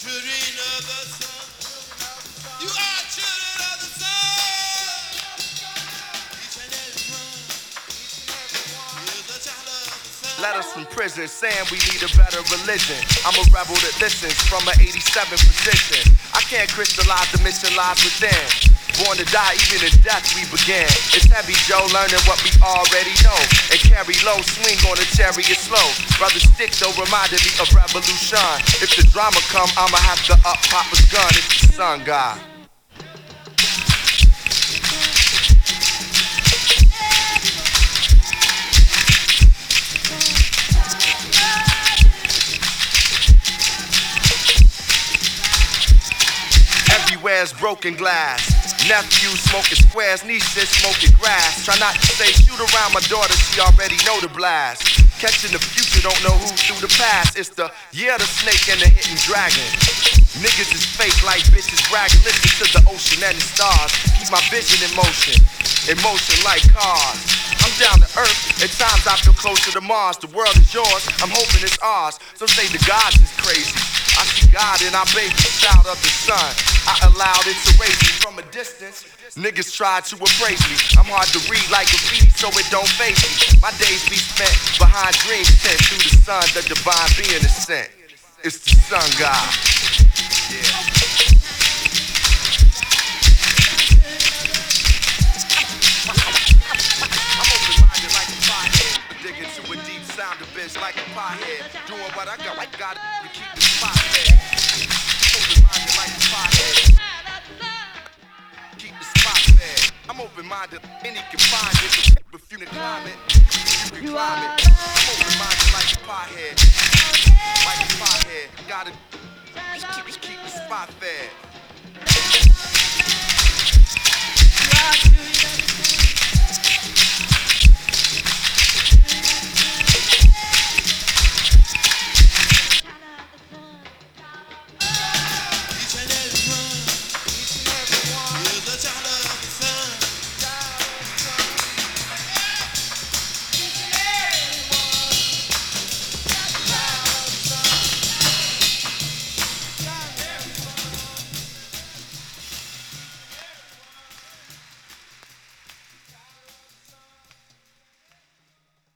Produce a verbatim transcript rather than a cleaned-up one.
Children of the sun. You are children of the sun. Each and every one. You're the child of the sun. Letters from prison saying we need a better religion. I'm a rebel that listens from an eighty-seven position. I can't crystallize the mission lies within. Born to die, even in death we begin. It's heavy, Joe, learning what we already know. And carry low, swing on a chariot slow. Brother Stick, though, reminded me of revolution. If the drama come, I'ma have to up Papa's gun. It's the sun god. Everywhere's broken glass. Nephew smoking squares, nieces smoking grass. Try not to say shoot around my daughter, she already know the blast. Catching the future, don't know who through the past. It's the year the snake and the hidden dragon. Niggas is fake like bitches bragging. Listen to the ocean and the stars. Keep my vision in motion, in motion like cars. I'm down to earth, at times I feel closer to Mars. The world is yours, I'm hoping it's ours. Some say the gods is crazy. I see God in our baby, child of the sun. I allowed it to raise me from a distance. Niggas try to appraise me. I'm hard to read like graffiti, so it don't faze me. My days be spent behind dreams tent. Through the sun, the divine being is sent. It's the sun god. Yeah. Sound a bitch like a pothead. Doing what I got, I got to keep the spot fed. Open-minded like a pothead. Keep the spot fed. I'm open-minded, any can find it. If you can climb it, you can climb it. I'm open-minded like a pothead. Like a pothead. Gotta keep, keep the spot fed.